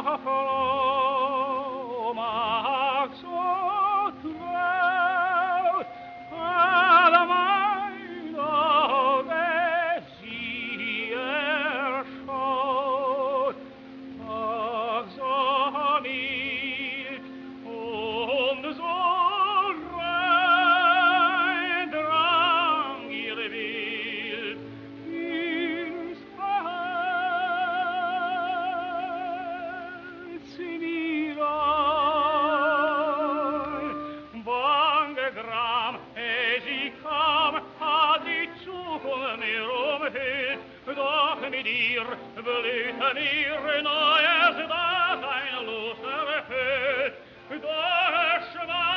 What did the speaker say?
mag so traut alle meiner Welt sie erschaut, ach so mild und so rein drang ihr Bild ins Herz mir ein. Bange Gram, sie kam, hat die Zukunft mir umhüllt, doch mit ihr blühte mir neues, das ein Lust erfüllt, doch schwach